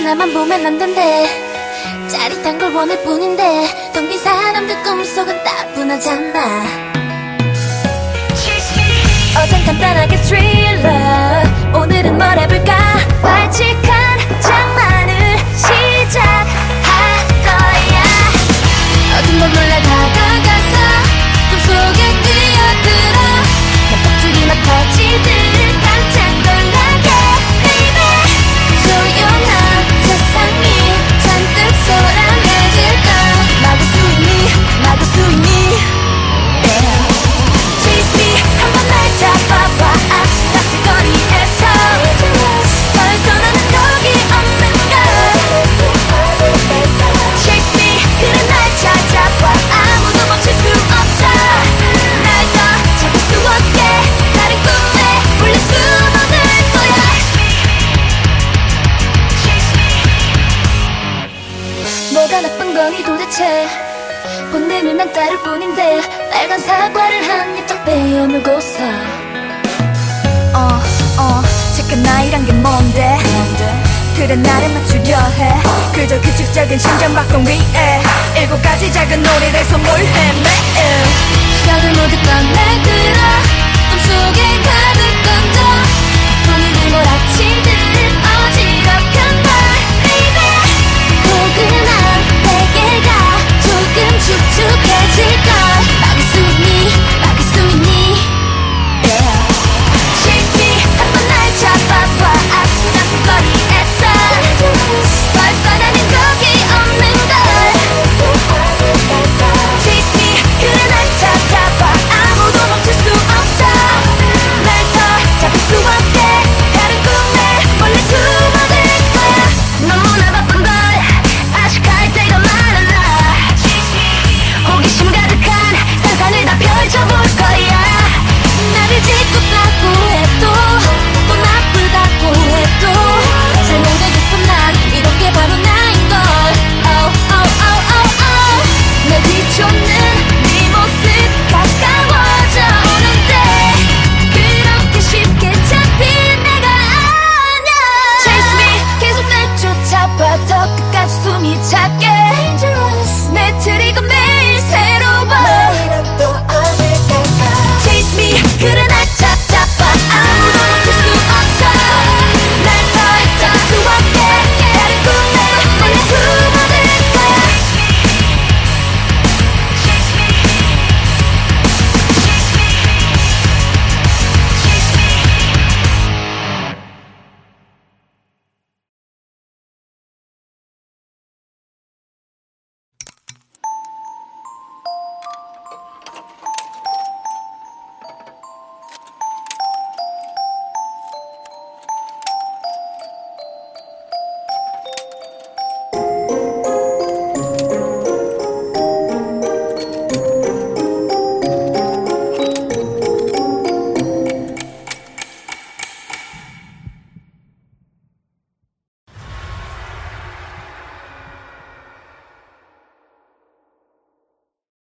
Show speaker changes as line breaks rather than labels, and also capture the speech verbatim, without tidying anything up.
나만 보면 안 된대. 짜릿한 걸 원할 뿐인데 텅 빈 사람들 꿈속은 따분하잖아. 어젠 간단하게 스릴러, 오늘은 뭘 해볼까? 발칙한 장난을 시작할 거야. 어둠 못 몰래 다가가서 꿈속에 뛰어들어 내 껍질이 막 터지듯 깜짝 놀라게 baby. 조용한 세상이 잔뜩 소란해질까. 막을 수 있니 막을 수 있니 yeah. Chase me 한번 날 잡아봐 아슬아슬거리에서 벌써 나는 거기 없는가. Chase me 그래 날 찾아봐 아무도 멈출 수 없어. 날 더 잡을 수 없게 다른 꿈에 울릴 수도 될 거야. 뭐가 나쁜 거니 도대체. 본능을 난 따를 뿐인데 빨간 사과를 한 입 딱 베어물고서 어, 어, 잠깐 나이란 게 뭔데? 그래 나를 맞추려 해. 그저 규칙적인 심장박동 위에 일곱 가지 작은 놀이를 선물해 매일. 시각을 모두 꺼내들어 꿈속에 가득